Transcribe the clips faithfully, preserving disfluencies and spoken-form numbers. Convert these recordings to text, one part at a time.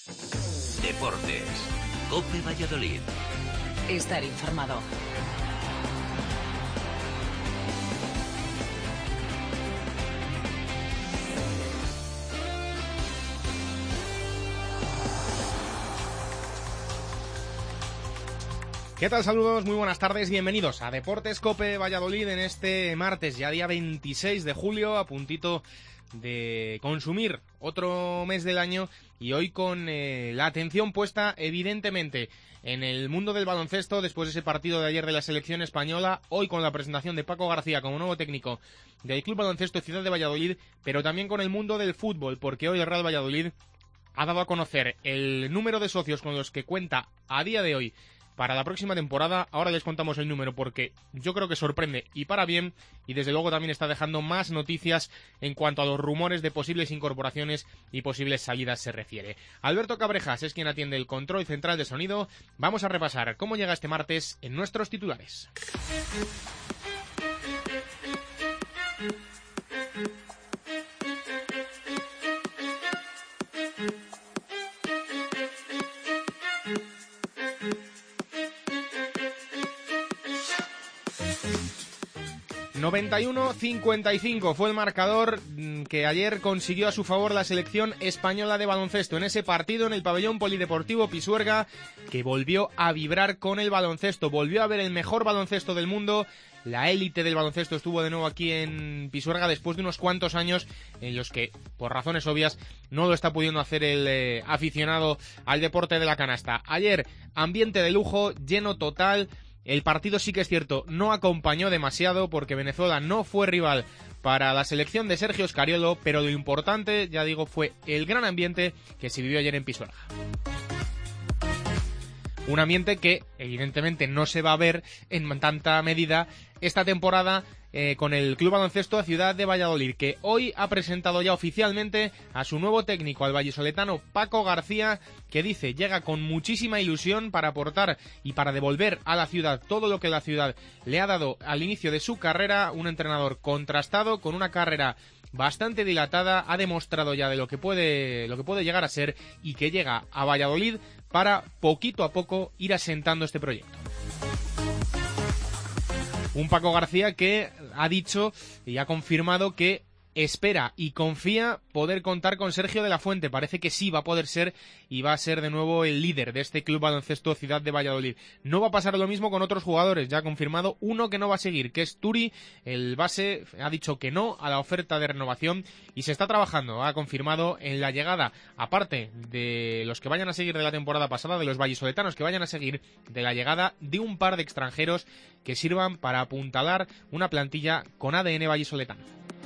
Deportes. COPE Valladolid. Estar informado. ¿Qué tal? Saludos, muy buenas tardes, bienvenidos a Deportes COPE Valladolid en este martes, ya día veintiséis de julio, a puntito de consumir otro mes del año y hoy con eh, la atención puesta evidentemente en el mundo del baloncesto después de ese partido de ayer de la selección española, hoy con la presentación de Paco García como nuevo técnico del Club Baloncesto Ciudad de Valladolid, pero también con el mundo del fútbol, porque hoy el Real Valladolid ha dado a conocer el número de socios con los que cuenta a día de hoy para la próxima temporada. Ahora les contamos el número porque yo creo que sorprende y para bien, y desde luego también está dejando más noticias en cuanto a los rumores de posibles incorporaciones y posibles salidas se refiere. Alberto Cabrejas es quien atiende el control central de sonido. Vamos a repasar cómo llega este martes en nuestros titulares. noventa y uno a cincuenta y cinco fue el marcador que ayer consiguió a su favor la selección española de baloncesto en ese partido en el pabellón polideportivo Pisuerga, que volvió a vibrar con el baloncesto, volvió a ver el mejor baloncesto del mundo. La élite del baloncesto estuvo de nuevo aquí en Pisuerga después de unos cuantos años en los que, por razones obvias, no lo está pudiendo hacer el eh, aficionado al deporte de la canasta. Ayer, ambiente de lujo, lleno total. El partido sí que es cierto, no acompañó demasiado porque Venezuela no fue rival para la selección de Sergio Scariolo, pero lo importante, ya digo, fue el gran ambiente que se vivió ayer en Pisuerga. Un ambiente que evidentemente no se va a ver en tanta medida esta temporada eh, con el Club Baloncesto Ciudad de Valladolid, que hoy ha presentado ya oficialmente a su nuevo técnico, al vallisoletano Paco García, que dice llega con muchísima ilusión para aportar y para devolver a la ciudad todo lo que la ciudad le ha dado al inicio de su carrera. Un entrenador contrastado, con una carrera bastante dilatada, ha demostrado ya de lo que puede, lo que puede llegar a ser, y que llega a Valladolid para poquito a poco ir asentando este proyecto. Un Paco García que ha dicho y ha confirmado que espera y confía poder contar con Sergio de la Fuente. Parece que sí va a poder ser y va a ser de nuevo el líder de este Club Baloncesto Ciudad de Valladolid. No va a pasar lo mismo con otros jugadores. Ya ha confirmado uno que no va a seguir, que es Turi. El base ha dicho que no a la oferta de renovación y se está trabajando. Ha confirmado en la llegada, aparte de los que vayan a seguir de la temporada pasada, de los vallisoletanos que vayan a seguir, de la llegada de un par de extranjeros que sirvan para apuntalar una plantilla con A D N vallisoletano.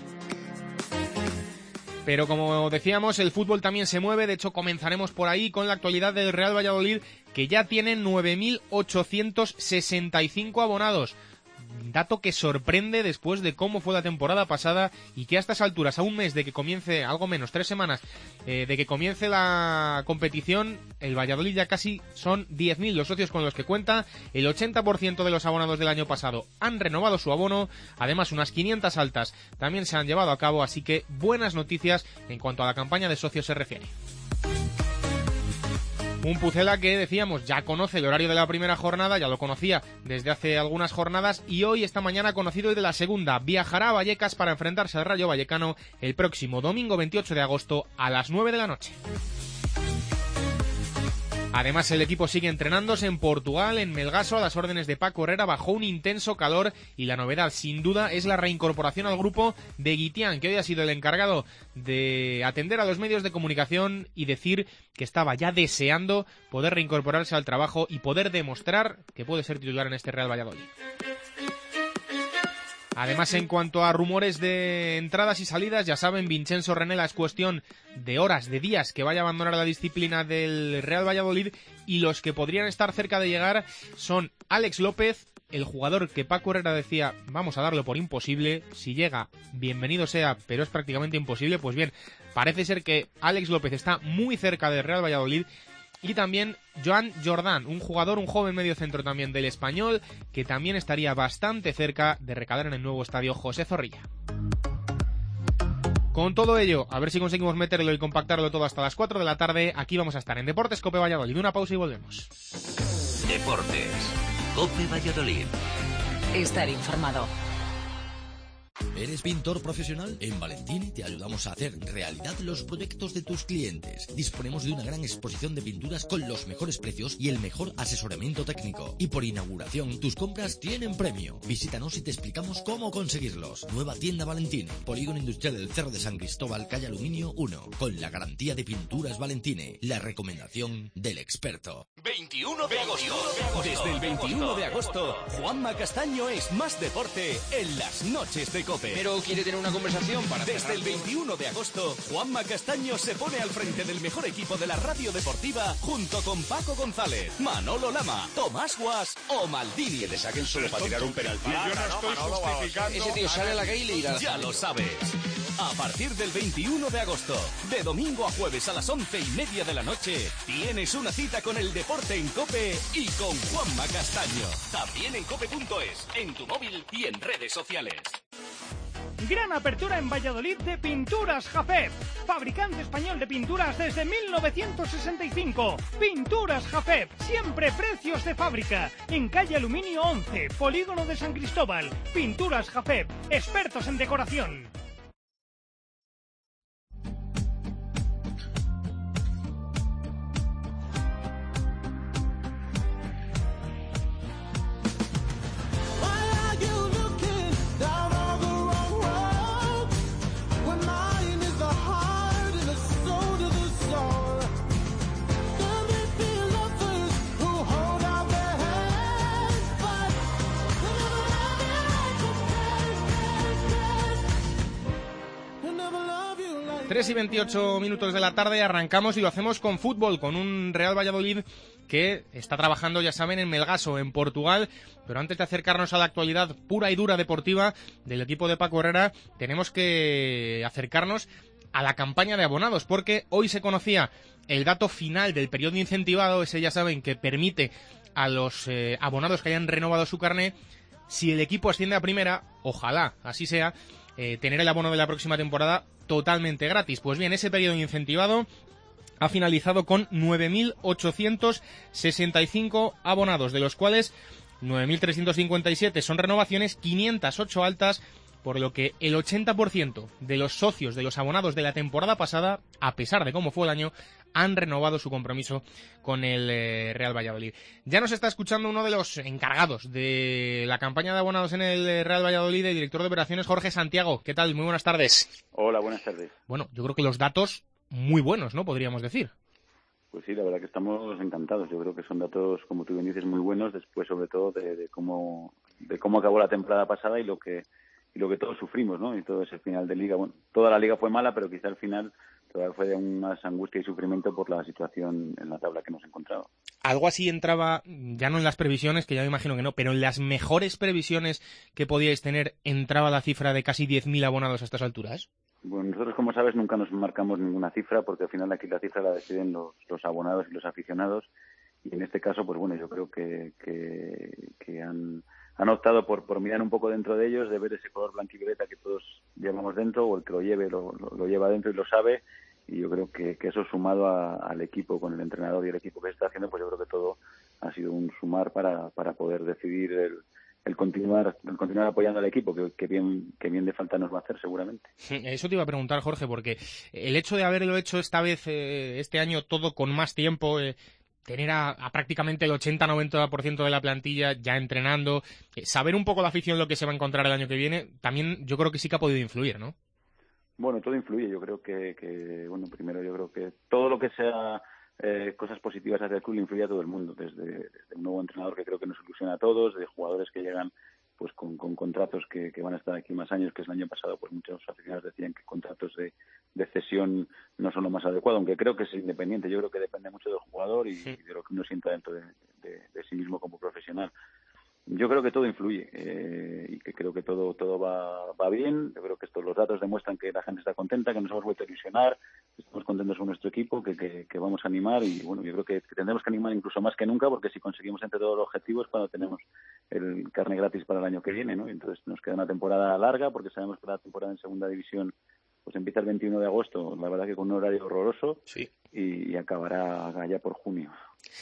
Pero como decíamos, el fútbol también se mueve. De hecho, comenzaremos por ahí con la actualidad del Real Valladolid, que ya tiene nueve mil ochocientos sesenta y cinco abonados. Dato que sorprende después de cómo fue la temporada pasada y que a estas alturas, a un mes de que comience, algo menos, tres semanas, eh, de que comience la competición, el Valladolid ya casi son diez mil los socios con los que cuenta. El ochenta por ciento de los abonados del año pasado han renovado su abono. Además, unas quinientas altas también se han llevado a cabo, así que buenas noticias en cuanto a la campaña de socios se refiere. Un Pucela que, decíamos, ya conoce el horario de la primera jornada, ya lo conocía desde hace algunas jornadas, y hoy, esta mañana, ha conocido el de la segunda. Viajará a Vallecas para enfrentarse al Rayo Vallecano el próximo domingo veintiocho de agosto a las nueve de la noche. Además, el equipo sigue entrenándose en Portugal, en Melgaso, a las órdenes de Paco Herrera, bajo un intenso calor, y la novedad, sin duda, es la reincorporación al grupo de Guitián, que hoy ha sido el encargado de atender a los medios de comunicación y decir que estaba ya deseando poder reincorporarse al trabajo y poder demostrar que puede ser titular en este Real Valladolid. Además, en cuanto a rumores de entradas y salidas, ya saben, Vincenzo Renela es cuestión de horas, de días que vaya a abandonar la disciplina del Real Valladolid, y los que podrían estar cerca de llegar son Alex López, el jugador que Paco Herrera decía vamos a darlo por imposible, si llega, bienvenido sea, pero es prácticamente imposible. Pues bien, parece ser que Alex López está muy cerca del Real Valladolid. Y también Joan Jordán, un jugador, un joven mediocentro también del Español, que también estaría bastante cerca de recalar en el nuevo estadio José Zorrilla. Con todo ello, a ver si conseguimos meterlo y compactarlo todo hasta las cuatro de la tarde. Aquí vamos a estar en Deportes Cope Valladolid. Una pausa y volvemos. Deportes Cope Valladolid. Estar informado. ¿Eres pintor profesional? En Valentini te ayudamos a hacer realidad los proyectos de tus clientes. Disponemos de una gran exposición de pinturas con los mejores precios y el mejor asesoramiento técnico. Y por inauguración, tus compras tienen premio. Visítanos y te explicamos cómo conseguirlos. Nueva tienda Valentini, Polígono Industrial del Cerro de San Cristóbal, calle Aluminio uno. Con la garantía de Pinturas Valentini, la recomendación del experto. veintiuno de agosto. Desde el veintiuno de agosto, Juanma Castaño es más deporte en las noches de COPE. Pero quiere tener una conversación para... Desde el veintiuno de agosto, Juanma Castaño se pone al frente del mejor equipo de la radio deportiva junto con Paco González, Manolo Lama, Tomás Guas o Maldini. Que te saquen solo para tirar un penalti. Yo no estoy justificando... Ese tío sale a la calle y le dirá... Ya lo sabes. A partir del veintiuno de agosto, de domingo a jueves a las once y media de la noche, tienes una cita con el deporte en COPE y con Juanma Castaño. También en cope punto es, en tu móvil y en redes sociales. Gran apertura en Valladolid de Pinturas Jafet, fabricante español de pinturas desde mil novecientos sesenta y cinco. Pinturas Jafet, siempre precios de fábrica. En calle Aluminio once, Polígono de San Cristóbal. Pinturas Jafet, expertos en decoración. tres y veintiocho minutos de la tarde, arrancamos y lo hacemos con fútbol, con un Real Valladolid que está trabajando, ya saben, en Melgaso, en Portugal. Pero antes de acercarnos a la actualidad pura y dura deportiva del equipo de Paco Herrera, tenemos que acercarnos a la campaña de abonados, porque hoy se conocía el dato final del periodo incentivado, ese ya saben que permite a los eh, abonados que hayan renovado su carné, si el equipo asciende a primera, ojalá así sea, eh, tener el abono de la próxima temporada totalmente gratis. Pues bien, ese periodo incentivado ha finalizado con nueve mil ochocientos sesenta y cinco abonados, de los cuales nueve mil trescientos cincuenta y siete son renovaciones, quinientas ocho altas, por lo que el ochenta por ciento de los socios, de los abonados de la temporada pasada, a pesar de cómo fue el año, han renovado su compromiso con el eh, Real Valladolid. Ya nos está escuchando uno de los encargados de la campaña de abonados en el Real Valladolid, el director de operaciones, Jorge Santiago. ¿Qué tal? Muy buenas tardes. Hola, buenas tardes. Bueno, yo creo que los datos muy buenos, ¿no? Podríamos decir. Pues sí, la verdad que estamos encantados. Yo creo que son datos, como tú bien dices, muy buenos, después sobre todo de, de cómo de cómo acabó la temporada pasada y lo que y lo que todos sufrimos, ¿no? Y todo ese final de liga. Bueno, toda la liga fue mala, pero quizá al final todavía fue de aún más angustia y sufrimiento por la situación en la tabla que hemos encontrado. Algo así entraba, ya no en las previsiones, que ya me imagino que no, pero en las mejores previsiones que podíais tener, ¿entraba la cifra de casi diez mil abonados a estas alturas? Bueno, nosotros, como sabes, nunca nos marcamos ninguna cifra, porque al final aquí la cifra la deciden los, los abonados y los aficionados, y en este caso, pues bueno, yo creo que, que, que han, han optado por, por mirar un poco dentro de ellos, de ver ese color blanquivioleta que todos llevamos dentro, o el que lo lleve lo, lo, lo lleva dentro y lo sabe, y yo creo que, que eso sumado a, al equipo, con el entrenador y el equipo que se está haciendo, pues yo creo que todo ha sido un sumar para, para poder decidir el el continuar el continuar apoyando al equipo, que, que bien que bien de falta nos va a hacer seguramente. Eso te iba a preguntar, Jorge, porque el hecho de haberlo hecho esta vez, eh, este año, todo con más tiempo, eh, tener a, a prácticamente el ochenta a noventa por ciento de la plantilla ya entrenando, eh, saber un poco la afición lo que se va a encontrar el año que viene, también yo creo que sí que ha podido influir, ¿no? Bueno, todo influye. Yo creo que, que bueno, primero yo creo que todo lo que sea Eh, cosas positivas hacia el club le influye a todo el mundo, desde, desde un nuevo entrenador que creo que nos ilusiona a todos, de jugadores que llegan pues con, con contratos que, que van a estar aquí más años, que es el año pasado, pues muchos aficionados decían que contratos de, de cesión no son lo más adecuado, aunque creo que es independiente. Yo creo que depende mucho del jugador y, sí. y de lo que uno sienta dentro de, de, de sí mismo como profesional. Yo creo que todo influye eh, y que creo que todo todo va, va bien. Yo creo que estos los datos demuestran que la gente está contenta, que nos hemos vuelto a ilusionar, que estamos contentos con nuestro equipo, que, que, que vamos a animar y bueno, yo creo que, que tendremos que animar incluso más que nunca, porque si conseguimos entre todos los objetivos cuando tenemos el carne gratis para el año que viene, ¿no? Entonces nos queda una temporada larga, porque sabemos que la temporada en segunda división pues empieza el veintiuno de agosto, la verdad que con un horario horroroso, sí. y, y acabará ya por junio.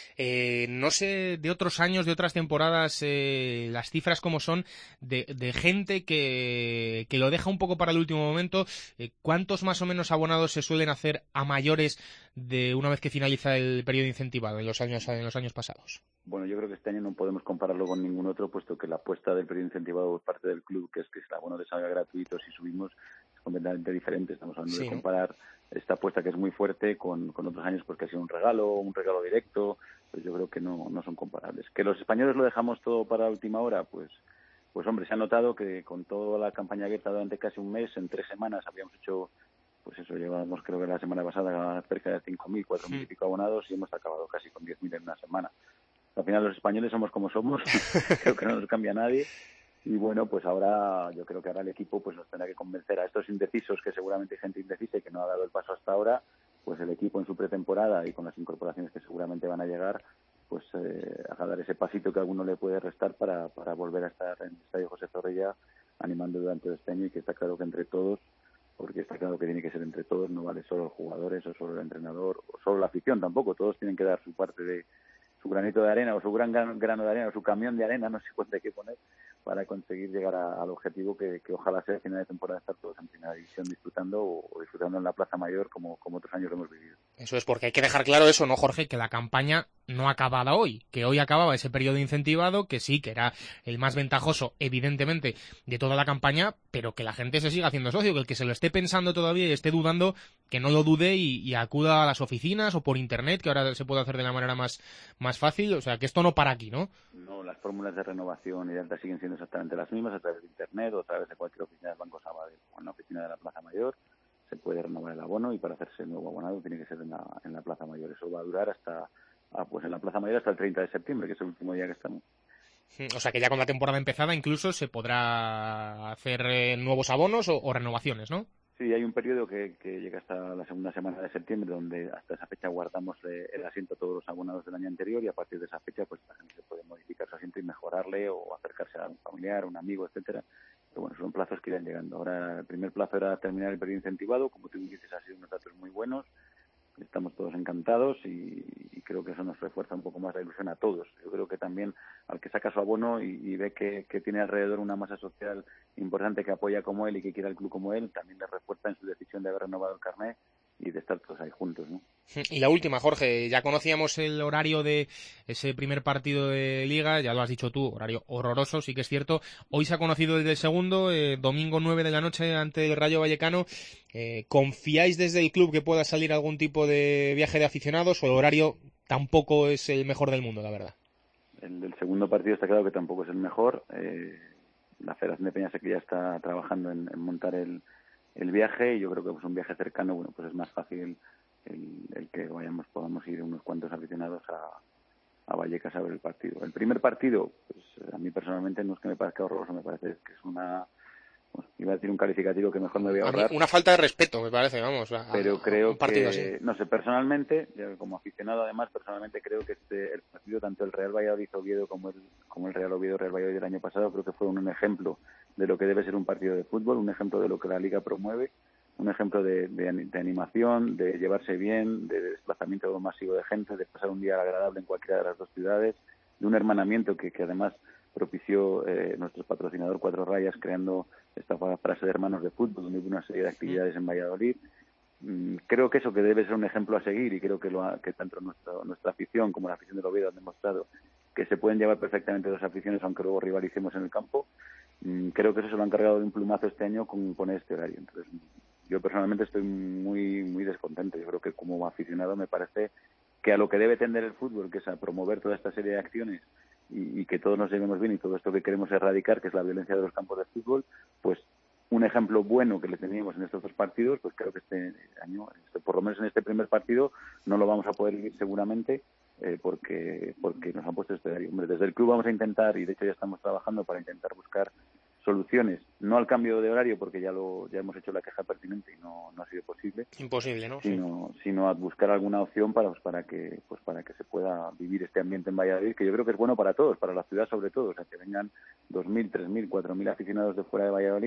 Eh, no sé de otros años, de otras temporadas, eh, las cifras como son de, de gente que, que lo deja un poco para el último momento. Eh, ¿Cuántos más o menos abonados se suelen hacer a mayores de una vez que finaliza el periodo incentivado en los años en los años pasados? Bueno, yo creo que este año no podemos compararlo con ningún otro, puesto que la apuesta del periodo incentivado por parte del club, que es que el abono de salga gratuito si subimos, es completamente diferente. Estamos hablando sí, de comparar ¿no? esta apuesta que es muy fuerte con, con otros años, pues que ha sido un regalo, un regalo directo. Pues yo creo que no, no son comparables. ¿Que los españoles lo dejamos todo para la última hora? Pues, pues hombre, se ha notado que con toda la campaña abierta durante casi un mes, en tres semanas habíamos hecho, pues eso, llevábamos creo que la semana pasada cerca de cinco mil, cuatro mil y pico abonados y hemos acabado casi con diez mil en una semana. Al final los españoles somos como somos, creo que no nos cambia nadie. Y bueno, pues ahora yo creo que ahora el equipo pues nos tendrá que convencer a estos indecisos, que seguramente hay gente indecisa y que no ha dado el paso hasta ahora, pues el equipo en su pretemporada y con las incorporaciones que seguramente van a llegar, pues eh, a dar ese pasito que a alguno le puede restar para, para volver a estar en el Estadio José Zorrilla animando durante este año, y que está claro que entre todos, porque está claro que tiene que ser entre todos, no vale solo los jugadores o solo el entrenador o solo la afición tampoco, todos tienen que dar su parte de su granito de arena o su gran grano de arena o su camión de arena, no sé cuánto hay que poner, para conseguir llegar a, al objetivo que, que ojalá sea a final de temporada estar todos en primera división disfrutando o, o disfrutando en la Plaza Mayor como, como otros años lo hemos vivido. Eso es, porque hay que dejar claro eso, ¿no, Jorge? Que la campaña no acababa hoy, que hoy acababa ese periodo incentivado, que sí, que era el más ventajoso, evidentemente, de toda la campaña, pero que la gente se siga haciendo socio, que el que se lo esté pensando todavía y esté dudando, que no lo dude y, y acuda a las oficinas o por internet, que ahora se puede hacer de la manera más, más fácil, o sea, que esto no para aquí, ¿no? No, las fórmulas de renovación y de alta siguen siendo exactamente las mismas, a través de internet o a través de cualquier oficina del Banco Sabadell o en la oficina de la Plaza Mayor se puede renovar el abono, y para hacerse el nuevo abonado tiene que ser en la, en la Plaza Mayor. Eso va a durar hasta, ah, pues en la Plaza Mayor hasta el treinta de septiembre, que es el último día que estamos. O sea que ya con la temporada empezada incluso se podrá hacer eh, nuevos abonos o, o renovaciones, ¿no? Sí, hay un periodo que, que llega hasta la segunda semana de septiembre, donde hasta esa fecha guardamos eh, el asiento a todos los abonados del año anterior, y a partir de esa fecha pues la gente puede modificar su asiento y mejorarle o acercarse a un familiar, un amigo, etcétera. Pero bueno, son plazos que irán llegando. Ahora el primer plazo era terminar el periodo incentivado, como tú dices, ha sido unos datos muy buenos. Estamos todos encantados y, y creo que eso nos refuerza un poco más la ilusión a todos. Yo creo que también al que saca su abono y, y ve que, que tiene alrededor una masa social importante que apoya como él y que quiere el club como él, también le refuerza en su decisión de haber renovado el carnet y de estar todos ahí juntos, ¿no? Y la última, Jorge, ya conocíamos el horario de ese primer partido de Liga, ya lo has dicho tú, horario horroroso, sí que es cierto. Hoy se ha conocido el del segundo, eh, domingo nueve de la noche ante el Rayo Vallecano. Eh, ¿Confiáis desde el club que pueda salir algún tipo de viaje de aficionados o el horario tampoco es el mejor del mundo, la verdad? El del segundo partido está claro que tampoco es el mejor. Eh, la Federación de Peña sé que ya está trabajando en, en montar el, el viaje, y yo creo que pues un viaje cercano, bueno, pues es más fácil el, el que vayamos, podamos ir unos cuantos aficionados a, a Vallecas a ver el partido. El primer partido, pues a mí personalmente no es que me parezca horroroso, me parece que es una, bueno, iba a decir un calificativo que mejor me voy a ahorrar. A mí una falta de respeto, me parece, vamos, a, pero a, creo a un partido que, así. no sé, personalmente, como aficionado además, personalmente creo que este el partido, tanto el Real Valladolid-Oviedo como el, como el Real Oviedo-Real Valladolid del año pasado, creo que fueron un ejemplo de lo que debe ser un partido de fútbol, un ejemplo de lo que la Liga promueve, un ejemplo de, de, de animación, de llevarse bien, de desplazamiento masivo de gente, de pasar un día agradable en cualquiera de las dos ciudades, de un hermanamiento que, que además propició eh, nuestro patrocinador Cuatro Rayas, creando esta frase de hermanos de fútbol, donde hubo una serie de actividades en Valladolid. Mm, creo que eso que debe ser un ejemplo a seguir, y creo que, lo ha, que tanto nuestro, nuestra afición como la afición del Oviedo han demostrado que se pueden llevar perfectamente dos aficiones, aunque luego rivalicemos en el campo. Mm, creo que eso se lo han cargado de un plumazo este año con, con este horario. Entonces, yo personalmente estoy muy muy descontento. Yo creo que como aficionado me parece que a lo que debe tender el fútbol, que es a promover toda esta serie de acciones y, y que todos nos llevemos bien, y todo esto que queremos erradicar, que es la violencia de los campos de fútbol, pues un ejemplo bueno que le teníamos en estos dos partidos, pues creo que este año, este, por lo menos en este primer partido, no lo vamos a poder vivir seguramente, eh, porque porque nos han puesto este horario. Hombre, desde el club vamos a intentar, y de hecho ya estamos trabajando para intentar buscar soluciones, no al cambio de horario, porque ya lo ya hemos hecho la queja pertinente y no, no ha sido posible. Imposible, ¿no? Sino, sí. sino a buscar alguna opción para pues, para que pues para que se pueda vivir este ambiente en Valladolid, que yo creo que es bueno para todos, para la ciudad sobre todo, o sea, que vengan dos mil, tres mil, cuatro mil aficionados de fuera de Valladolid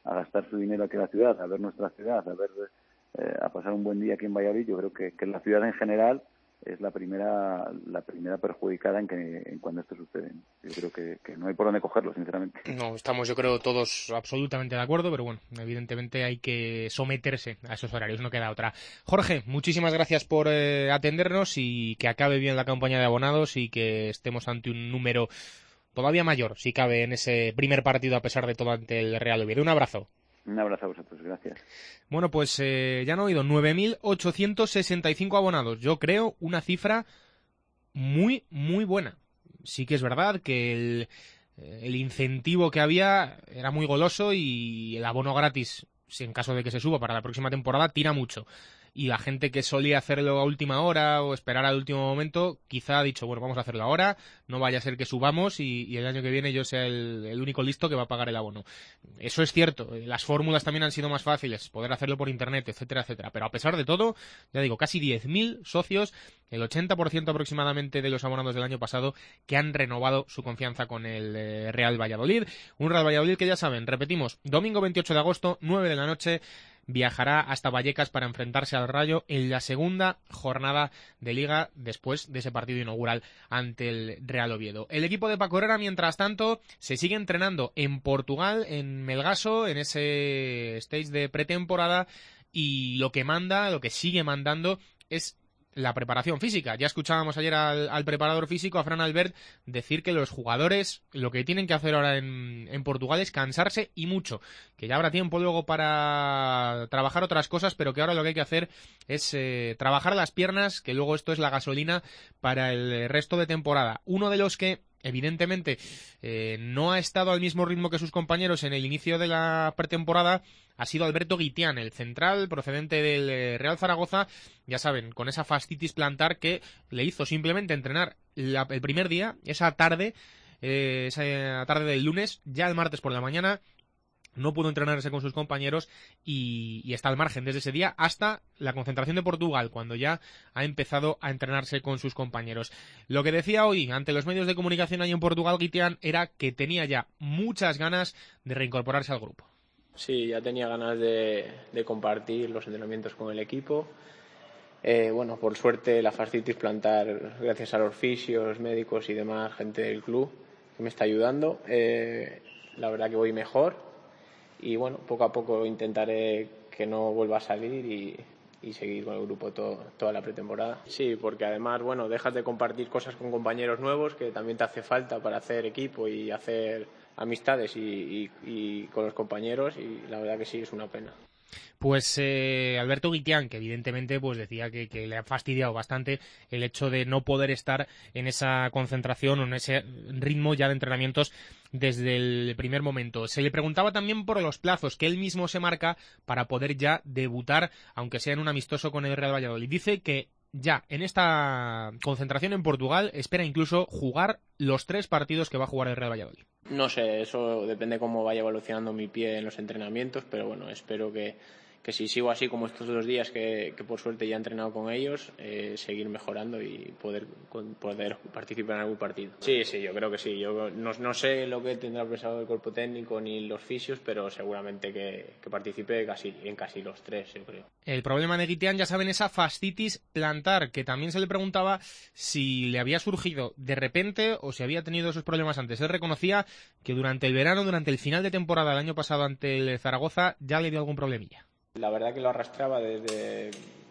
a gastar su dinero aquí en la ciudad, a ver nuestra ciudad, a ver eh, a pasar un buen día aquí en Valladolid. Yo creo que, que la ciudad en general es la primera la primera perjudicada en que en cuando esto sucede. Yo creo que, que no hay por dónde cogerlo, sinceramente. No, estamos yo creo todos absolutamente de acuerdo, pero bueno, evidentemente hay que someterse a esos horarios, no queda otra. Jorge, muchísimas gracias por eh, atendernos y que acabe bien la campaña de abonados y que estemos ante un número todavía mayor, si cabe, en ese primer partido a pesar de todo ante el Real Oviedo. Un abrazo. Un abrazo a vosotros, gracias. Bueno, pues eh, ya han oído, nueve mil ochocientos sesenta y cinco abonados. Yo creo una cifra muy, muy buena. Sí que es verdad que el, el incentivo que había era muy goloso y el abono gratis, si en caso de que se suba para la próxima temporada, tira mucho. Y la gente que solía hacerlo a última hora o esperar al último momento, quizá ha dicho, bueno, vamos a hacerlo ahora, no vaya a ser que subamos y, y el año que viene yo sea el, el único listo que va a pagar el abono. Eso es cierto, las fórmulas también han sido más fáciles, poder hacerlo por internet, etcétera, etcétera. Pero a pesar de todo, ya digo, casi diez mil socios, el ochenta por ciento aproximadamente de los abonados del año pasado que han renovado su confianza con el eh, Real Valladolid. Un Real Valladolid que ya saben, repetimos, domingo veintiocho de agosto, nueve de la noche, viajará hasta Vallecas para enfrentarse al Rayo en la segunda jornada de Liga después de ese partido inaugural ante el Real Oviedo. El equipo de Paco Herrera, mientras tanto, se sigue entrenando en Portugal, en Melgaso, en ese stage de pretemporada, y lo que manda, lo que sigue mandando es la preparación física. Ya escuchábamos ayer al, al preparador físico, a Fran Albert, decir que los jugadores lo que tienen que hacer ahora en, en Portugal es cansarse y mucho, que ya habrá tiempo luego para trabajar otras cosas, pero que ahora lo que hay que hacer es eh, trabajar las piernas, que luego esto es la gasolina para el resto de temporada. Uno de los que evidentemente eh, no ha estado al mismo ritmo que sus compañeros en el inicio de la pretemporada ha sido Alberto Guitián, el central procedente del Real Zaragoza, ya saben, con esa fascitis plantar que le hizo simplemente entrenar la, el primer día, esa tarde, eh, esa tarde del lunes, ya el martes por la mañana no pudo entrenarse con sus compañeros y, y está al margen desde ese día hasta la concentración de Portugal, cuando ya ha empezado a entrenarse con sus compañeros. Lo que decía hoy ante los medios de comunicación ahí en Portugal Guitián era que tenía ya muchas ganas de reincorporarse al grupo. Sí, ya tenía ganas de, de compartir los entrenamientos con el equipo. Eh, bueno, por suerte la fascitis plantar, gracias a los fisios, médicos y demás gente del club que me está ayudando, eh, la verdad que voy mejor y bueno, poco a poco intentaré que no vuelva a salir y, y seguir con el grupo todo, toda la pretemporada. Sí, porque además, bueno, dejas de compartir cosas con compañeros nuevos que también te hace falta para hacer equipo y hacer amistades y, y, y con los compañeros, y la verdad que sí, es una pena. Pues eh, Alberto Guitián, que evidentemente pues decía que, que le ha fastidiado bastante el hecho de no poder estar en esa concentración o en ese ritmo ya de entrenamientos desde el primer momento. Se le preguntaba también por los plazos que él mismo se marca para poder ya debutar, aunque sea en un amistoso con el Real Valladolid. Dice que ya en esta concentración en Portugal espera incluso jugar los tres partidos que va a jugar el Real Valladolid. No sé, eso depende cómo vaya evolucionando mi pie en los entrenamientos, pero bueno, espero que, que si sigo así como estos dos días que, que por suerte ya he entrenado con ellos, eh, seguir mejorando y poder, poder participar en algún partido. Sí, sí, yo creo que sí. Yo no, no sé lo que tendrá pensado el cuerpo técnico ni los fisios, pero seguramente que, que participe casi, en casi los tres, yo creo. El problema de Guitián, ya saben, esa fascitis plantar, que también se le preguntaba si le había surgido de repente o si había tenido esos problemas antes. Él reconocía que durante el verano, durante el final de temporada del año pasado ante el Zaragoza, ya le dio algún problemilla. La verdad que lo arrastraba desde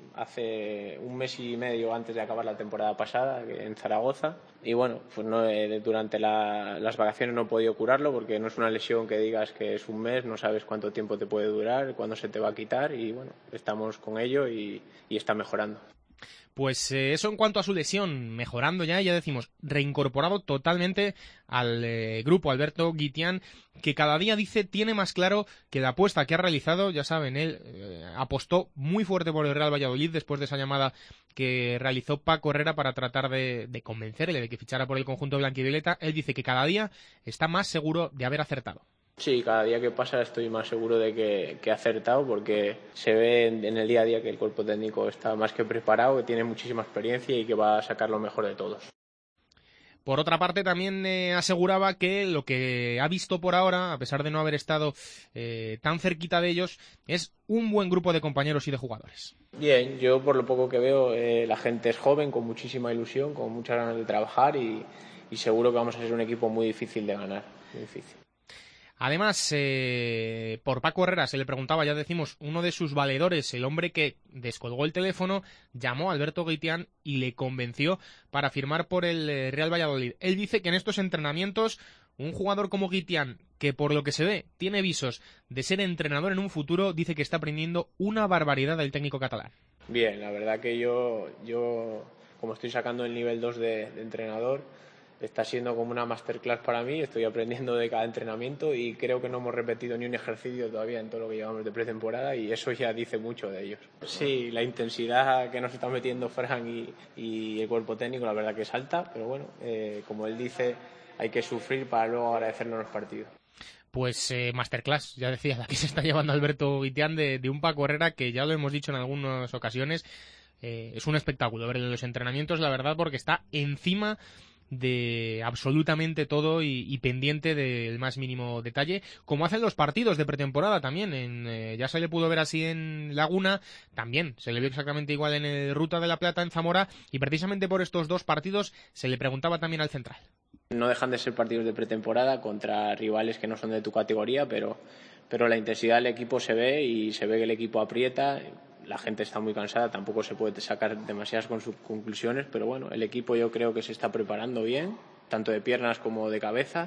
hace un mes y medio antes de acabar la temporada pasada en Zaragoza, y bueno, pues no, eh, durante la, las vacaciones no he podido curarlo porque no es una lesión que digas que es un mes, no sabes cuánto tiempo te puede durar, cuándo se te va a quitar, y bueno, estamos con ello y, y está mejorando. Pues eh, eso en cuanto a su lesión, mejorando ya, ya decimos, reincorporado totalmente al eh, grupo Alberto Guitián, que cada día dice tiene más claro que la apuesta que ha realizado, ya saben, él eh, apostó muy fuerte por el Real Valladolid después de esa llamada que realizó Paco Herrera para tratar de, de convencerle de que fichara por el conjunto blanquivioleta. Él dice que cada día está más seguro de haber acertado. Sí, cada día que pasa estoy más seguro de que, que he acertado, porque se ve en, en el día a día que el cuerpo técnico está más que preparado, que tiene muchísima experiencia y que va a sacar lo mejor de todos. Por otra parte, también eh, aseguraba que lo que ha visto por ahora, a pesar de no haber estado eh, tan cerquita de ellos, es un buen grupo de compañeros y de jugadores. Bien, yo por lo poco que veo, eh, la gente es joven, con muchísima ilusión, con muchas ganas de trabajar y, y seguro que vamos a ser un equipo muy difícil de ganar, muy difícil. Además, eh, por Paco Herrera se le preguntaba, ya decimos, uno de sus valedores, el hombre que descolgó el teléfono, llamó a Alberto Guitián y le convenció para firmar por el Real Valladolid. Él dice que en estos entrenamientos, un jugador como Guitián, que por lo que se ve tiene visos de ser entrenador en un futuro, dice que está aprendiendo una barbaridad del técnico catalán. Bien, la verdad que yo, yo como estoy sacando el nivel dos de, de entrenador, está siendo como una masterclass para mí, estoy aprendiendo de cada entrenamiento y creo que no hemos repetido ni un ejercicio todavía en todo lo que llevamos de pretemporada y eso ya dice mucho de ellos. Sí, la intensidad que nos está metiendo Fran y, y el cuerpo técnico la verdad que es alta, pero bueno, eh, como él dice, hay que sufrir para luego agradecernos los partidos. Pues eh, masterclass, ya decía, la que se está llevando Alberto Guitián de, de un Paco Herrera que ya lo hemos dicho en algunas ocasiones, eh, es un espectáculo ver los entrenamientos, la verdad, porque está encima de absolutamente todo y, y pendiente del más mínimo detalle, como hacen los partidos de pretemporada también. En, eh, ya se le pudo ver así en Laguna, también se le vio exactamente igual en el Ruta de la Plata en Zamora, y precisamente por estos dos partidos se le preguntaba también al central. No dejan de ser partidos de pretemporada contra rivales que no son de tu categoría, pero, pero la intensidad del equipo se ve y se ve que el equipo aprieta. La gente está muy cansada, tampoco se puede sacar demasiadas conclusiones, pero bueno, el equipo yo creo que se está preparando bien, tanto de piernas como de cabeza,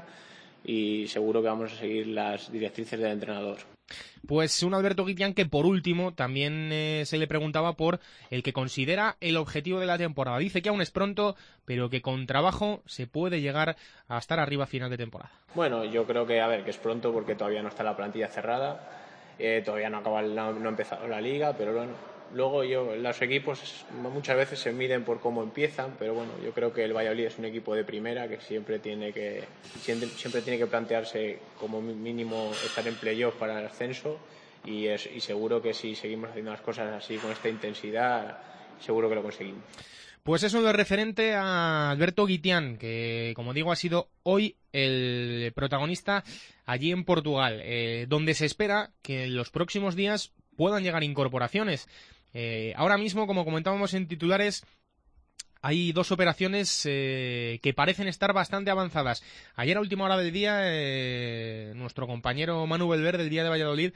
y seguro que vamos a seguir las directrices del entrenador. Pues un Alberto Guitián que por último también eh, se le preguntaba por el que considera el objetivo de la temporada. Dice que aún es pronto, pero que con trabajo se puede llegar a estar arriba a final de temporada. Bueno, yo creo que, a ver, que es pronto porque todavía no está la plantilla cerrada. Eh, todavía no acaba, no, no ha empezado la liga, pero bueno, luego yo, los equipos muchas veces se miden por cómo empiezan, pero bueno, yo creo que el Valladolid es un equipo de primera que siempre tiene que siempre, siempre tiene que plantearse como mínimo estar en playoff para el ascenso y, es, y seguro que si seguimos haciendo las cosas así con esta intensidad, seguro que lo conseguimos. Pues eso es lo referente a Alberto Guitián, que como digo ha sido hoy el protagonista allí en Portugal, eh, donde se espera que en los próximos días puedan llegar incorporaciones. Eh, ahora mismo, como comentábamos en titulares, hay dos operaciones eh, que parecen estar bastante avanzadas. Ayer a última hora del día, eh, nuestro compañero Manu Belver del Día de Valladolid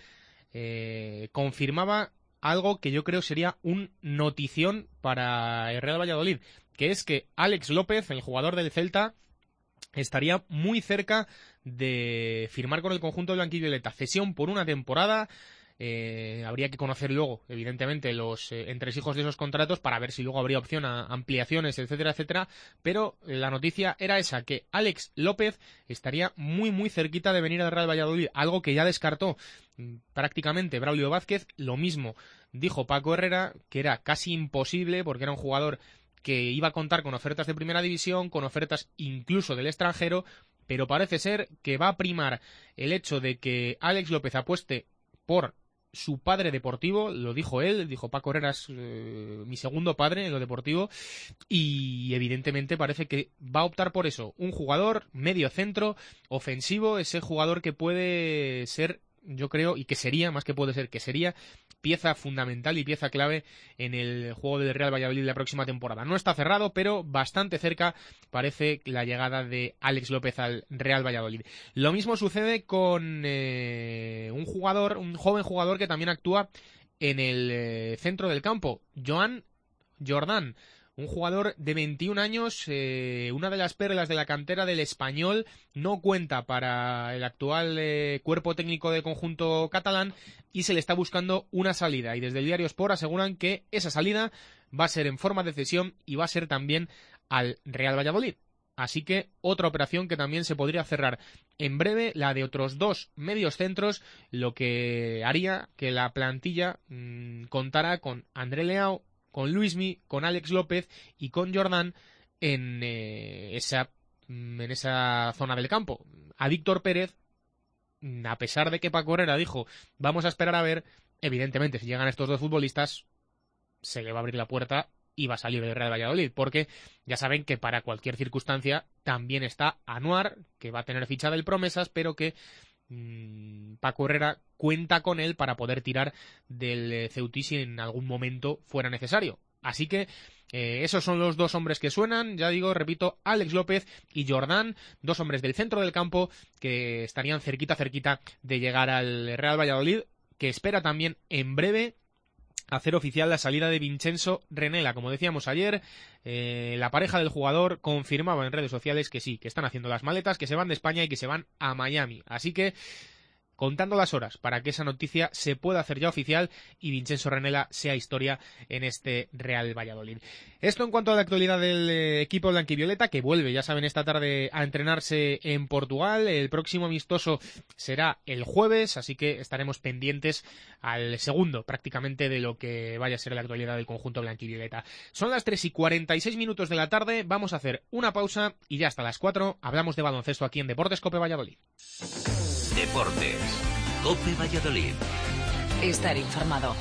eh, confirmaba algo que yo creo sería un notición para el Real Valladolid, que es que Alex López, el jugador del Celta, estaría muy cerca de firmar con el conjunto blanquivioleta. Cesión por una temporada. Eh, habría que conocer luego, evidentemente, los eh, entresijos de esos contratos para ver si luego habría opción a ampliaciones, etcétera, etcétera. Pero la noticia era esa, que Alex López estaría muy, muy cerquita de venir al Real Valladolid, algo que ya descartó mm, prácticamente Braulio Vázquez. Lo mismo dijo Paco Herrera, que era casi imposible porque era un jugador que iba a contar con ofertas de primera división, con ofertas incluso del extranjero, pero parece ser que va a primar el hecho de que Alex López apueste por su padre deportivo. Lo dijo él, dijo Paco Herrera es eh, mi segundo padre en lo deportivo, y evidentemente parece que va a optar por eso, un jugador medio centro, ofensivo, ese jugador que puede ser, yo creo, y que sería, más que puede ser, que sería pieza fundamental y pieza clave en el juego del Real Valladolid la próxima temporada. No está cerrado, pero bastante cerca parece la llegada de Alex López al Real Valladolid. Lo mismo sucede con eh, un jugador, un joven jugador que también actúa en el eh, centro del campo, Joan Jordán. Un jugador de veintiún años, eh, una de las perlas de la cantera del Español, no cuenta para el actual eh, cuerpo técnico del conjunto catalán y se le está buscando una salida. Y desde el diario Sport aseguran que esa salida va a ser en forma de cesión y va a ser también al Real Valladolid. Así que otra operación que también se podría cerrar en breve, la de otros dos medios centros, lo que haría que la plantilla mmm, contara con André Leao, con Luismi, con Alex López y con Jordán en, eh, esa, en esa zona del campo. A Víctor Pérez, a pesar de que Paco Herrera dijo vamos a esperar a ver, evidentemente si llegan estos dos futbolistas se le va a abrir la puerta iba a salir del Real Valladolid, porque ya saben que para cualquier circunstancia también está Anuar, que va a tener ficha del Promesas, pero que mmm, Paco Herrera cuenta con él para poder tirar del Ceutí si en algún momento fuera necesario. Así que eh, esos son los dos hombres que suenan, ya digo, repito, Alex López y Jordán, dos hombres del centro del campo que estarían cerquita, cerquita de llegar al Real Valladolid, que espera también en breve hacer oficial la salida de Vincenzo Renela. Como decíamos ayer, eh, la pareja del jugador confirmaba en redes sociales que sí, que están haciendo las maletas, que se van de España y que se van a Miami. Así que contando las horas para que esa noticia se pueda hacer ya oficial y Vincenzo Renela sea historia en este Real Valladolid. Esto en cuanto a la actualidad del eh, equipo blanquivioleta, que vuelve, ya saben, esta tarde a entrenarse en Portugal. El próximo amistoso será el jueves, así que estaremos pendientes al segundo prácticamente de lo que vaya a ser la actualidad del conjunto blanquivioleta. Son las tres y cuarenta y seis minutos de la tarde, vamos a hacer una pausa y ya hasta las cuatro hablamos de baloncesto aquí en Deportes Cope Valladolid. Deportes, Cope Valladolid. Estar informado.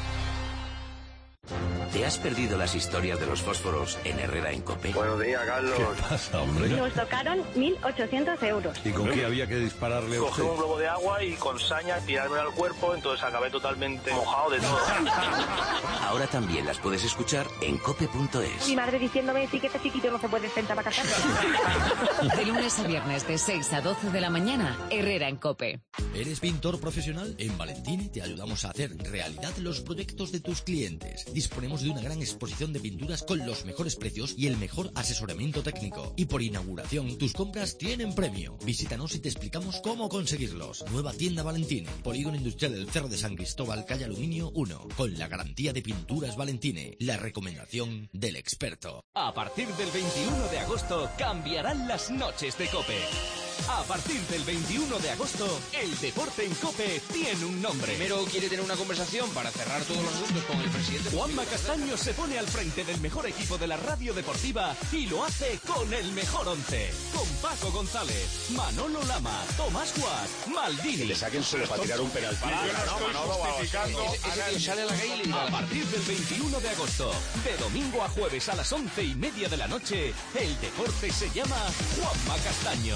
¿Te has perdido las historias de los fósforos en Herrera en Cope? Buenos días, Carlos. ¿Qué pasa, hombre? Nos tocaron mil ochocientos euros. ¿Y con qué había que dispararle a usted? Cogí un globo de agua y con saña tirarme al cuerpo, entonces acabé totalmente mojado de todo. Ahora también las puedes escuchar en cope punto es. Mi madre diciéndome, sí que este chiquito no se puede sentar a casar. De lunes a viernes de seis a doce de la mañana, Herrera en Cope. ¿Eres pintor profesional? En Valentini te ayudamos a hacer realidad los proyectos de tus clientes. Disponemos de una gran exposición de pinturas con los mejores precios y el mejor asesoramiento técnico. Y por inauguración, tus compras tienen premio. Visítanos y te explicamos cómo conseguirlos. Nueva tienda Valentini, Polígono Industrial del Cerro de San Cristóbal, calle Aluminio uno, con la garantía de Pinturas Valentini, la recomendación del experto. A partir del veintiuno de agosto cambiarán las noches de Cope. A partir del veintiuno de agosto, el deporte en Cope tiene un nombre. Primero quiere tener una conversación para cerrar todos los asuntos con el presidente. Juanma Castaño se pone al frente del mejor equipo de la radio deportiva y lo hace con el mejor once. Con Paco González, Manolo Lama, Tomás Guas, Maldini. Que le saquen solo para tirar un penalti. Yo no estoy justificando. Ese tío sale a la calle y le A partir del veintiuno de agosto, de domingo a jueves a las once y media de la noche, el deporte se llama Juanma Castaño.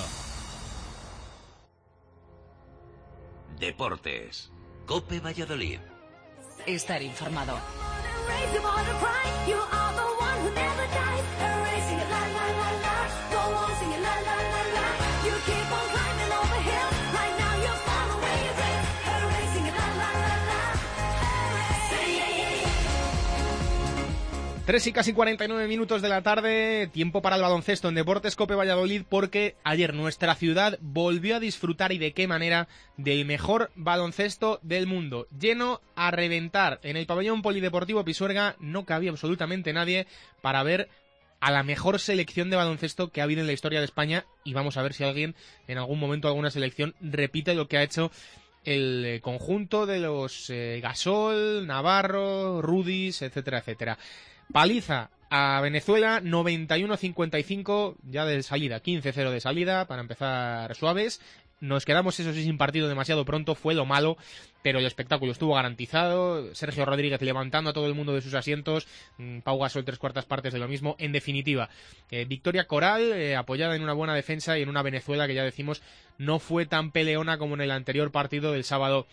Deportes, Cope Valladolid. Estar informado. Tres y casi cuarenta y nueve minutos de la tarde, tiempo para el baloncesto en Deportes Cope Valladolid, porque ayer nuestra ciudad volvió a disfrutar, y de qué manera, del mejor baloncesto del mundo. Lleno a reventar. En el pabellón polideportivo Pisuerga no cabía absolutamente nadie para ver a la mejor selección de baloncesto que ha habido en la historia de España, y vamos a ver si alguien, en algún momento, alguna selección, repite lo que ha hecho el conjunto de los eh, Gasol, Navarro, Rudis, etcétera, etcétera. Paliza a Venezuela, noventa y uno a cincuenta y cinco, ya de salida, quince cero de salida, para empezar suaves. Nos quedamos, eso sí, sin partido demasiado pronto, fue lo malo, pero el espectáculo estuvo garantizado. Sergio Rodríguez levantando a todo el mundo de sus asientos, Pau Gasol tres cuartas partes de lo mismo. En definitiva, eh, victoria coral, eh, apoyada en una buena defensa y en una Venezuela que, ya decimos, no fue tan peleona como en el anterior partido del sábado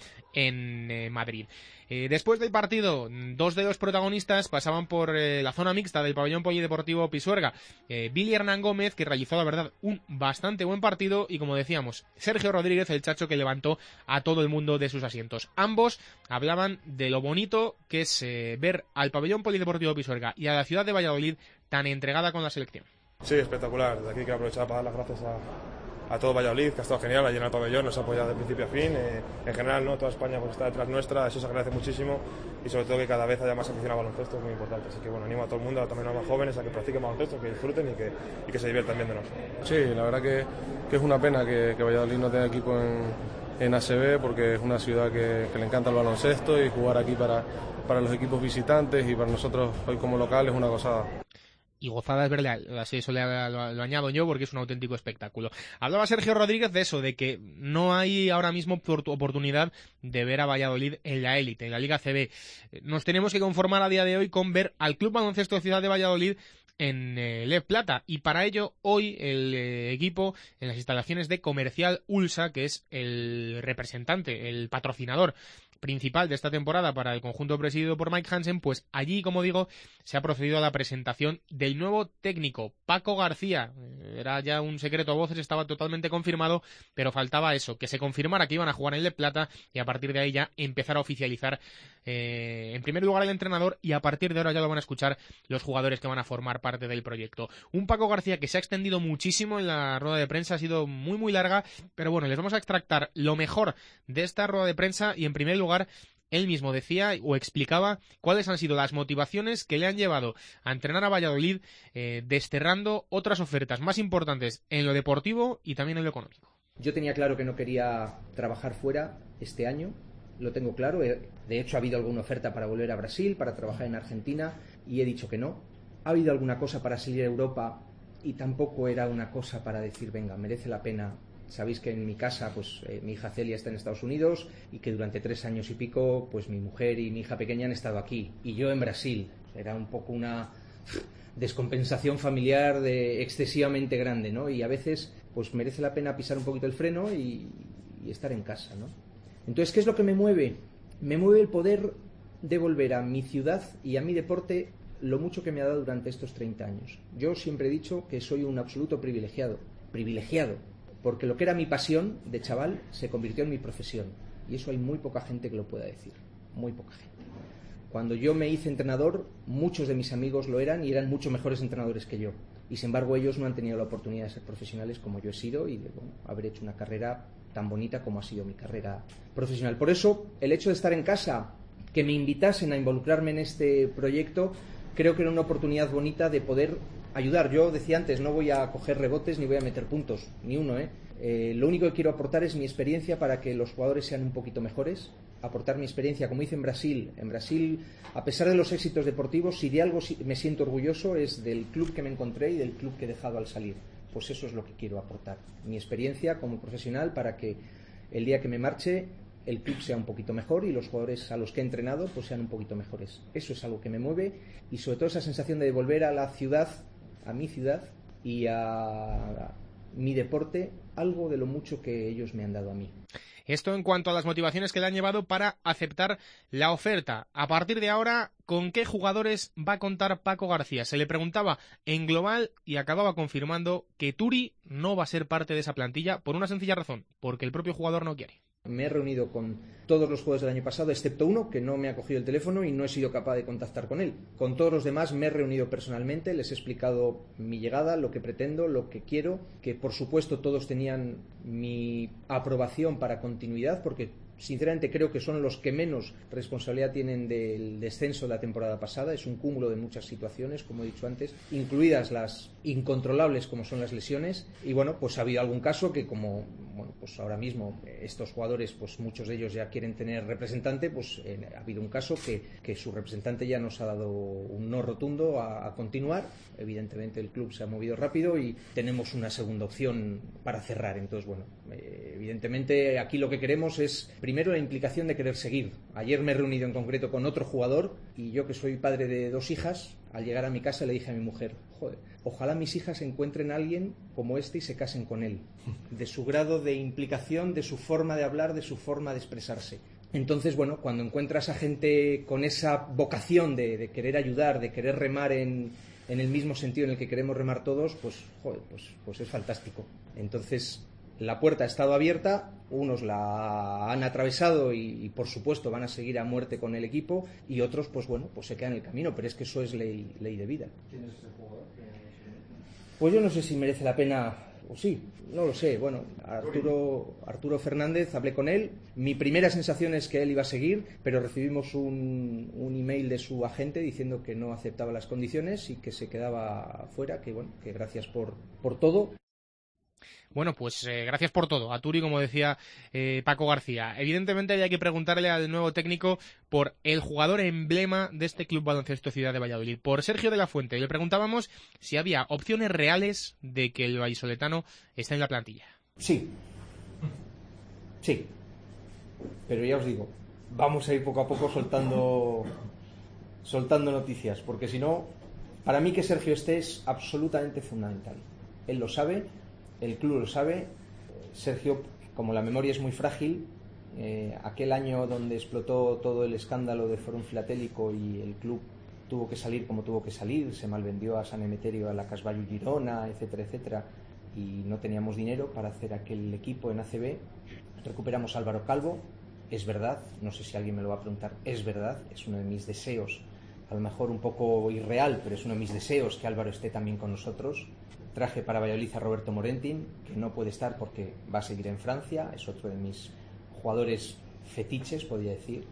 en eh, Madrid. Eh, después del partido, dos de los protagonistas pasaban por eh, la zona mixta del pabellón polideportivo Pisuerga. Eh, Billy Hernán Gómez, que realizó, la verdad, un bastante buen partido, y, como decíamos, Sergio Rodríguez, el chacho, que levantó a todo el mundo de sus asientos. Ambos hablaban de lo bonito que es eh, ver al pabellón polideportivo Pisuerga y a la ciudad de Valladolid tan entregada con la selección. Sí, espectacular. Desde aquí quiero aprovechar para dar las gracias a... a todo Valladolid, que ha estado genial, allí en el pabellón, nos ha apoyado de principio a fin, eh, en general, ¿no? Toda España pues está detrás nuestra, eso se agradece muchísimo, y sobre todo que cada vez haya más afición al baloncesto, es muy importante. Así que bueno, animo a todo el mundo, también a los más jóvenes, a que practiquen baloncesto, que disfruten y que, y que se diviertan viéndonos. Sí, la verdad que, que es una pena que, que Valladolid no tenga equipo en, en A C B, porque es una ciudad que, que le encanta el baloncesto, y jugar aquí para, para los equipos visitantes y para nosotros hoy como local es una gozada. y gozada es verle, así eso le, lo, lo añado yo porque es un auténtico espectáculo. Hablaba Sergio Rodríguez de eso, de que no hay ahora mismo oportunidad de ver a Valladolid en la élite, en la Liga C B. Nos tenemos que conformar a día de hoy con ver al Club Baloncesto Ciudad de Valladolid en eh, L E V Plata, y para ello hoy el eh, equipo en las instalaciones de Comercial Ulsa, que es el representante, el patrocinador principal de esta temporada para el conjunto presidido por Mike Hansen, pues allí, como digo, se ha procedido a la presentación del nuevo técnico, Paco García. Era ya un secreto a voces, estaba totalmente confirmado, pero faltaba eso, que se confirmara que iban a jugar en L E V Plata y a partir de ahí ya empezar a oficializar eh, en primer lugar el entrenador, y a partir de ahora ya lo van a escuchar los jugadores que van a formar parte del proyecto. Un Paco García que se ha extendido muchísimo en la rueda de prensa, ha sido muy muy larga, pero bueno, les vamos a extractar lo mejor de esta rueda de prensa, y en primer lugar él mismo decía o explicaba cuáles han sido las motivaciones que le han llevado a entrenar a Valladolid, eh, desterrando otras ofertas más importantes en lo deportivo y también en lo económico. Yo tenía claro que no quería trabajar fuera este año, lo tengo claro. De hecho, ha habido alguna oferta para volver a Brasil, para trabajar en Argentina, y he dicho que no. Ha habido alguna cosa para salir a Europa y tampoco era una cosa para decir, venga, merece la pena. Sabéis que en mi casa, pues eh, mi hija Celia está en Estados Unidos, y que durante tres años y pico, pues mi mujer y mi hija pequeña han estado aquí, y yo en Brasil. Era un poco una descompensación familiar de excesivamente grande, ¿no? Y a veces, pues merece la pena pisar un poquito el freno y, y estar en casa, ¿no? Entonces, ¿qué es lo que me mueve? Me mueve el poder devolver a mi ciudad y a mi deporte lo mucho que me ha dado durante estos treinta años. Yo siempre he dicho que soy un absoluto privilegiado, privilegiado, porque lo que era mi pasión de chaval se convirtió en mi profesión, y eso hay muy poca gente que lo pueda decir, muy poca gente. Cuando yo me hice entrenador, muchos de mis amigos lo eran y eran mucho mejores entrenadores que yo, y sin embargo ellos no han tenido la oportunidad de ser profesionales como yo he sido y de bueno, haber hecho una carrera tan bonita como ha sido mi carrera profesional. Por eso, el hecho de estar en casa, que me invitasen a involucrarme en este proyecto, creo que era una oportunidad bonita de poder ayudar. Yo decía antes, no voy a coger rebotes ni voy a meter puntos, ni uno, ¿eh? Eh, lo único que quiero aportar es mi experiencia para que los jugadores sean un poquito mejores, aportar mi experiencia, como hice en Brasil. En Brasil, a pesar de los éxitos deportivos, si de algo me siento orgulloso es del club que me encontré y del club que he dejado al salir. Pues eso es lo que quiero aportar, mi experiencia como profesional, para que el día que me marche el club sea un poquito mejor y los jugadores a los que he entrenado pues sean un poquito mejores. Eso es algo que me mueve, y sobre todo esa sensación de devolver a la ciudad, a mi ciudad y a mi deporte, algo de lo mucho que ellos me han dado a mí. Esto en cuanto a las motivaciones que le han llevado para aceptar la oferta. A partir de ahora, ¿con qué jugadores va a contar Paco García? Se le preguntaba en global y acababa confirmando que Turi no va a ser parte de esa plantilla por una sencilla razón, porque el propio jugador no quiere. Me he reunido con todos los jugadores del año pasado, excepto uno que no me ha cogido el teléfono y no he sido capaz de contactar con él. Con todos los demás me he reunido personalmente, les he explicado mi llegada, lo que pretendo, lo que quiero, que por supuesto todos tenían mi aprobación para continuidad, porque sinceramente creo que son los que menos responsabilidad tienen del descenso de la temporada pasada. Es un cúmulo de muchas situaciones, como he dicho antes, incluidas las incontrolables como son las lesiones, y bueno, pues ha habido algún caso que, como bueno, pues ahora mismo estos jugadores, pues muchos de ellos ya quieren tener representante, pues eh, ha habido un caso que, que su representante ya nos ha dado un no rotundo a, a continuar. Evidentemente el club se ha movido rápido y tenemos una segunda opción para cerrar. Entonces, bueno, eh, evidentemente aquí lo que queremos es primero la implicación de querer seguir. Ayer me he reunido en concreto con otro jugador, y yo, que soy padre de dos hijas, al llegar a mi casa le dije a mi mujer, joder, ojalá mis hijas encuentren a alguien como este y se casen con él, de su grado de implicación, de su forma de hablar, de su forma de expresarse. Entonces, bueno, cuando encuentras a gente con esa vocación de, de querer ayudar, de querer remar en, en el mismo sentido en el que queremos remar todos, pues, joder, pues, pues es fantástico. Entonces, la puerta ha estado abierta, unos la han atravesado y, y por supuesto van a seguir a muerte con el equipo, y otros pues bueno, pues se quedan en el camino, pero es que eso es ley, ley de vida. ¿Quién es ese jugador? Pues yo no sé si merece la pena o sí, no lo sé. Bueno, Arturo, Arturo Fernández, hablé con él, mi primera sensación es que él iba a seguir, pero recibimos un, un email de su agente diciendo que no aceptaba las condiciones y que se quedaba fuera, que bueno, que gracias por, por todo. Bueno, pues eh, gracias por todo. A Turi, como decía eh, Paco García. Evidentemente hay que preguntarle al nuevo técnico por el jugador emblema de este Club Baloncesto Ciudad de Valladolid, por Sergio de la Fuente. Le preguntábamos si había opciones reales de que el vallisoletano esté en la plantilla. Sí. Sí. Pero ya os digo, vamos a ir poco a poco soltando, soltando noticias, porque si no, para mí que Sergio esté es absolutamente fundamental. Él lo sabe. El club lo sabe. Sergio, como la memoria es muy frágil, eh, aquel año donde explotó todo el escándalo de Fórum Filatélico y el club tuvo que salir como tuvo que salir, se malvendió a San Emeterio, a la Casballo Girona, etcétera, etcétera, y no teníamos dinero para hacer aquel equipo en A C B. Recuperamos a Álvaro Calvo, es verdad, no sé si alguien me lo va a preguntar, es verdad, es uno de mis deseos, a lo mejor un poco irreal, pero es uno de mis deseos que Álvaro esté también con nosotros. Traje para Valladolid a Roberto Morentin, que no puede estar porque va a seguir en Francia, es otro de mis jugadores fetiches, podría decir.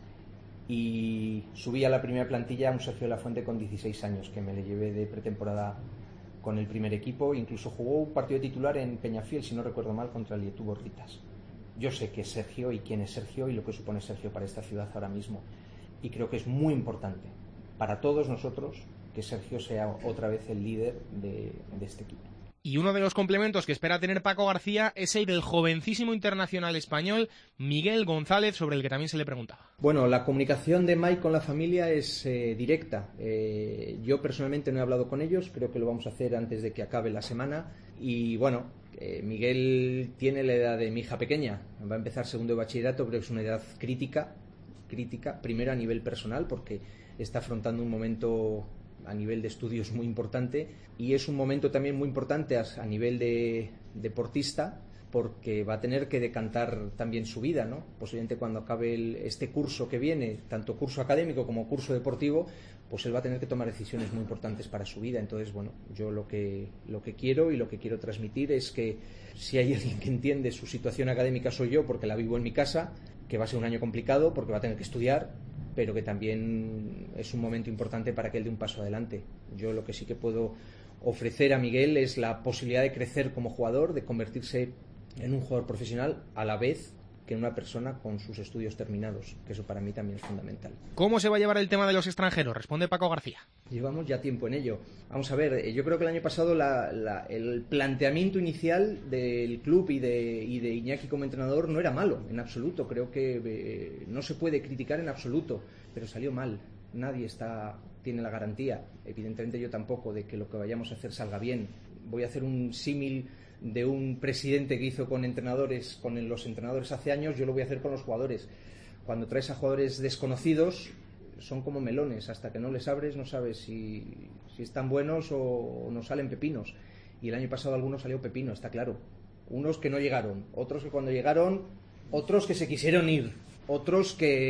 Y subí a la primera plantilla a un Sergio de la Fuente con dieciséis años, que me le llevé de pretemporada con el primer equipo, incluso jugó un partido de titular en Peñafiel, si no recuerdo mal, contra el Lietu Borritas. Yo sé que es Sergio y quién es Sergio y lo que supone Sergio para esta ciudad ahora mismo. Y creo que es muy importante para todos nosotros que Sergio sea otra vez el líder de, de este equipo. Y uno de los complementos que espera tener Paco García es el del jovencísimo internacional español Miguel González, sobre el que también se le preguntaba. Bueno, la comunicación de Mike con la familia es eh, directa. Eh, yo personalmente no he hablado con ellos, creo que lo vamos a hacer antes de que acabe la semana. Y bueno, eh, Miguel tiene la edad de mi hija pequeña, va a empezar segundo de bachillerato, creo que es una edad crítica, crítica, primero a nivel personal, porque está afrontando un momento a nivel de estudios muy importante, y es un momento también muy importante a, a nivel de deportista, porque va a tener que decantar también su vida, ¿no? Posiblemente cuando acabe el, este curso que viene, tanto curso académico como curso deportivo, pues él va a tener que tomar decisiones muy importantes para su vida. Entonces, bueno, yo lo que, lo que quiero y lo que quiero transmitir es que si hay alguien que entiende su situación académica soy yo, porque la vivo en mi casa, que va a ser un año complicado porque va a tener que estudiar, pero que también es un momento importante para que él dé un paso adelante. Yo lo que sí que puedo ofrecer a Miguel es la posibilidad de crecer como jugador, de convertirse en un jugador profesional a la vez que en una persona con sus estudios terminados, que eso para mí también es fundamental. ¿Cómo se va a llevar el tema de los extranjeros? Responde Paco García. Llevamos ya tiempo en ello. Vamos a ver, yo creo que el año pasado la, la, el planteamiento inicial del club y de, y de Iñaki como entrenador no era malo, en absoluto. Creo que eh, no se puede criticar en absoluto, pero salió mal. Nadie está tiene la garantía, evidentemente yo tampoco, de que lo que vayamos a hacer salga bien. Voy a hacer un símil de un presidente que hizo con entrenadores, con los entrenadores hace años, yo lo voy a hacer con los jugadores. Cuando traes a jugadores desconocidos, son como melones, hasta que no les abres no sabes si, si están buenos o, o no salen pepinos. Y el año pasado algunos salió pepino, está claro. Unos que no llegaron, otros que cuando llegaron, otros que se quisieron ir, otros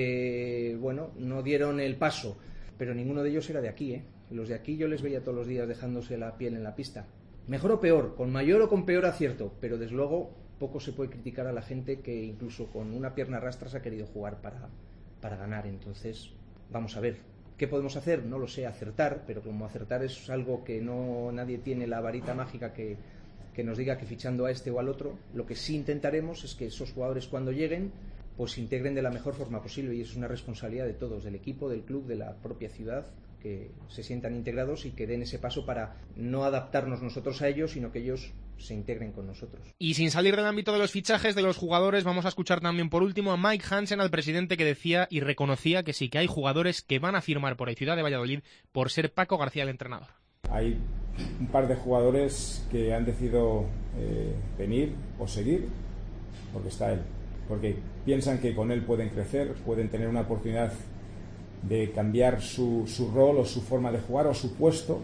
que, bueno, no dieron el paso, pero ninguno de ellos era de aquí, ¿eh? Los de aquí yo les veía todos los días dejándose la piel en la pista. Mejor o peor, con mayor o con peor acierto, pero desde luego poco se puede criticar a la gente que incluso con una pierna rastra se ha querido jugar para, para ganar. Entonces, vamos a ver, ¿qué podemos hacer? No lo sé, acertar, pero como acertar es algo que no nadie tiene la varita mágica que, que nos diga que fichando a este o al otro, lo que sí intentaremos es que esos jugadores cuando lleguen pues se integren de la mejor forma posible, y eso es una responsabilidad de todos, del equipo, del club, de la propia ciudad, que se sientan integrados y que den ese paso para no adaptarnos nosotros a ellos, sino que ellos se integren con nosotros. Y sin salir del ámbito de los fichajes de los jugadores, vamos a escuchar también por último a Mike Hansen, al presidente, que decía y reconocía que sí, que hay jugadores que van a firmar por el Ciudad de Valladolid por ser Paco García el entrenador. Hay un par de jugadores que han decidido eh, venir o seguir porque está él, porque piensan que con él pueden crecer, pueden tener una oportunidad de cambiar su, su rol o su forma de jugar o su puesto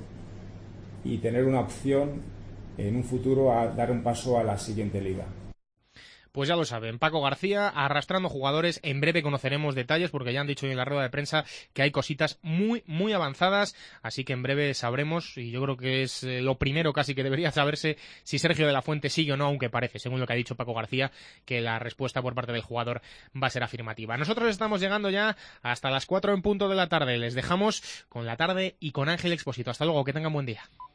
y tener una opción en un futuro a dar un paso a la siguiente liga. Pues ya lo saben, Paco García arrastrando jugadores. En breve conoceremos detalles porque ya han dicho en la rueda de prensa que hay cositas muy, muy avanzadas, así que en breve sabremos, y yo creo que es lo primero casi que debería saberse, si Sergio de la Fuente sigue o no, aunque parece, según lo que ha dicho Paco García, que la respuesta por parte del jugador va a ser afirmativa. Nosotros estamos llegando ya hasta las cuatro en punto de la tarde. Les dejamos con la tarde y con Ángel Expósito. Hasta luego, que tengan buen día.